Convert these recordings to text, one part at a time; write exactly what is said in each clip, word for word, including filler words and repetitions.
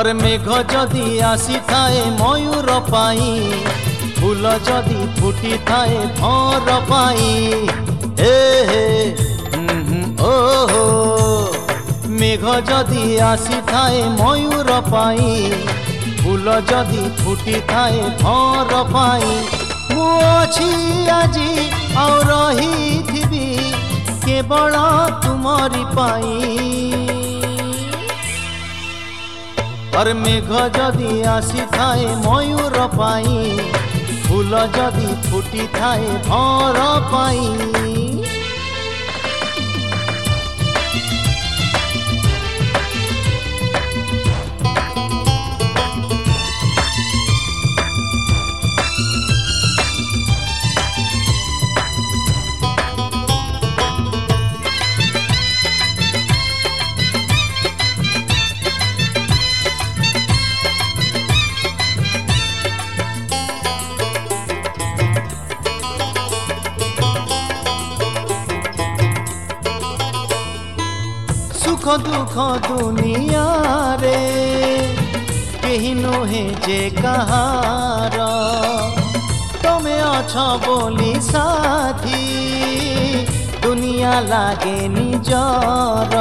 अरे मेघ जदि आसी थाए मयूर पाई फूल जदि फुटी थाए भर पाई हे हे ओहो मेघ जदि आसी थाए मयूर पाई फूल जदि फुटी थाए भर पाई मु अछि आजी आ रही केवल तुमरी पाई और मेघ जदि आसी थाए मयूर पाई फूल जदि फुटी थाए भर पाई सुख दुख दुनिया रे कहीं नुहे जे कहार तमे अछ बोली साथी दुनिया लागे निजर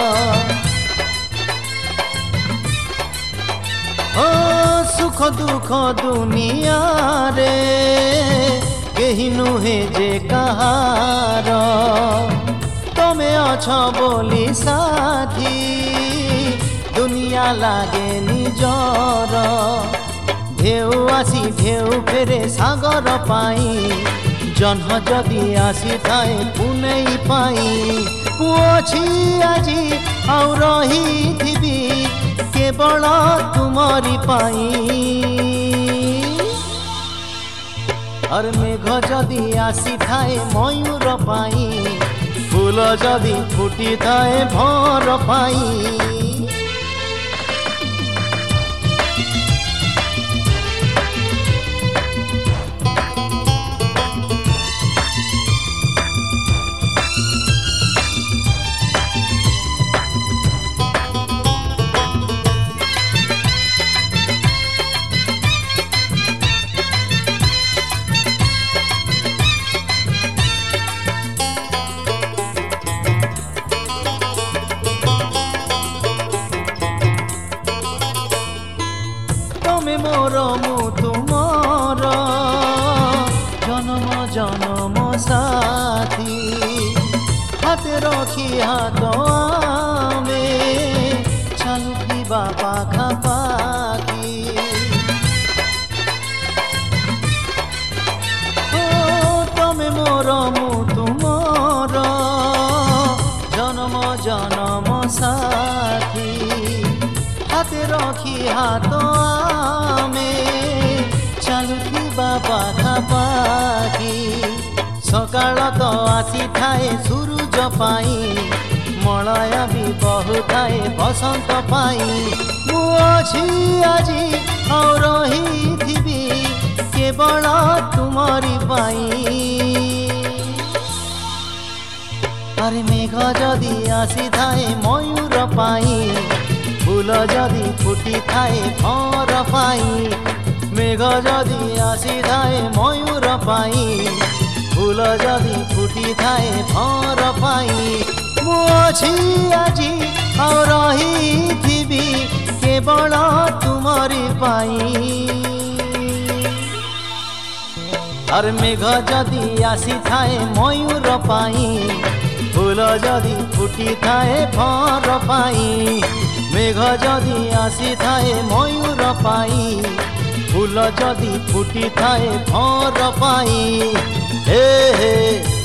ओ सुख दुख दुनिया रे कहीं नुहे जे कहार तमे अछ बोली साथी दुनिया लागे निजर ढेउ आसी ढेउ फेरे सागर पाई जन्म जदि आसी थाए पुनई पाई पुअछि आजी आ रही केवल तुमरी पाई और मेघ जदि आसी थाए मयूर पाई फूल जदि फुटी थाए भर पाई मोर मु तुमर जन्म जन्म साथी हाथ रखी हाथ आमे चलुथिबा पाखा पाखी ओ तमे मोर मु तुमर जन्म जन्म साथी हाथ रखी हाथ चलुथिबा पाखा पाखी सकाळ तो आसी थाए सूरज पाई मलय भी बहु थाए बसंत पाई मु अछि आजी आ रही केवल तुमरी पाई अरे मेघ जदि आसी थाए मयूर पाई फूल जदि फुटी थाए भर पाई मेघ जदि आसी थाए मयूर पाई फूल जदि फुटी थाए भर पाई मु अछि आजी आ रही केवल तुमरी पाई और मेघ जदि आसी थाए मयूर पाई फूल जदि फुटी थाए भर पाई मेघ जदि आसी थाए मयूर पाई फूल जदि फुटी थाए भर पाई हे हे।